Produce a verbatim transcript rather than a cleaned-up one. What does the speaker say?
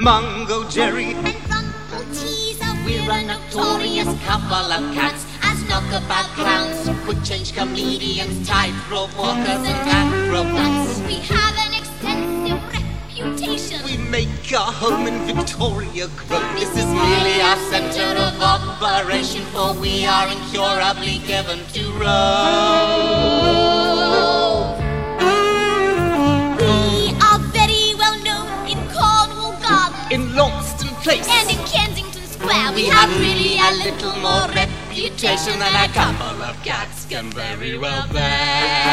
Mungo Jerry, and Rumple Teaser. We're a notorious couple of cats, as knockabout clowns, quick change comedians, tightrope walkers and acrobats. We have an extensive reputation. we make our home in Victoria Grove. This is really our center of operation, for we are incurably given to rove. We are very well known in Cornwall Gardens In Launceston Place, and in Kensington Square. We have really a little more reputation than a couple of cats can very well bear.